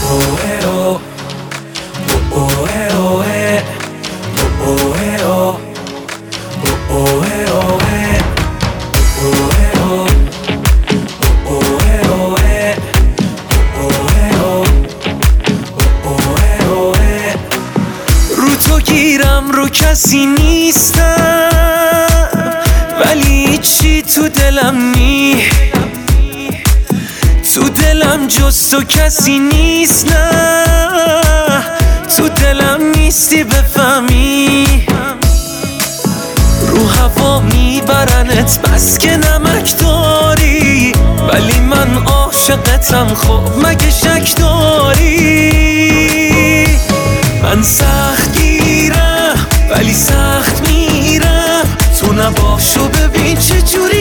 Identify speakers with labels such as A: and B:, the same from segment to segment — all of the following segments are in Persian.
A: رو تو گیرم رو کسی نیستم، ولی چی تو دلم نی، تو دلم جز تو کسی نیست. نه تو دلم نیستی بفهمی، رو هوا میبرنت بس که نمک داری، ولی من عاشقتم خب مگه شک داری؟ من سخت گیرم ولی سخت میرم، تو نباشو ببین چه جوری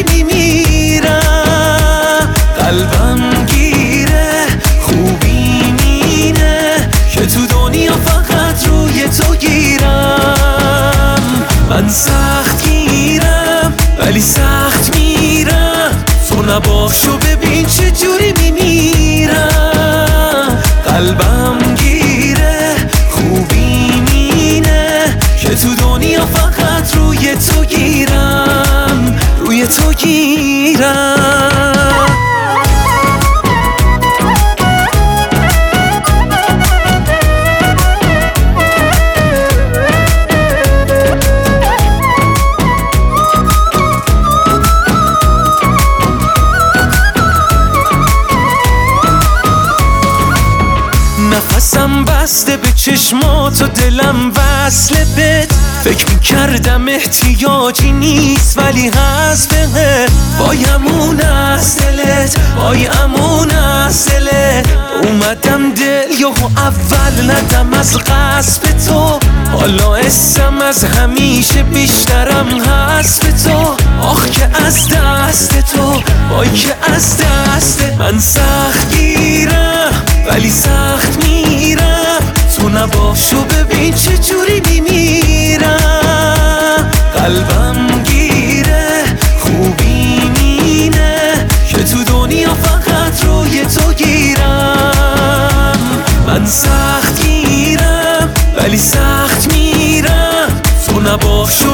A: میمیرم. قلبم گیره خوبی مینه که تو دنیا فقط روی تو گیرم. من سخت گیرم ولی سخت میرم، تو نباشو ببین چه جوری میمیرم. قلبم گیره خوبی مینه که تو دنیا فقط روی تو گیرم، روی تو گیرم. نفسم بسته به چشمات و دلم وصله بهت، فکر میکردم احتیاجی نیست ولی هست بهت. وای امون از دلت، وای امون از دلت، اومدم دل یهو اول ندم از قصد تو، حالا اسم از همیشه بیشترم هست به تو. آخ که از دست تو، وای که از دست من سخت گیرم ولی سخت میرم، تو نباشو ببین چه جوری میمیرم. قلبم گیره خوبی مینه که تو دنیا فقط روی تو گیرم. من سخت گیرم ولی سخت میرم، تو نباشو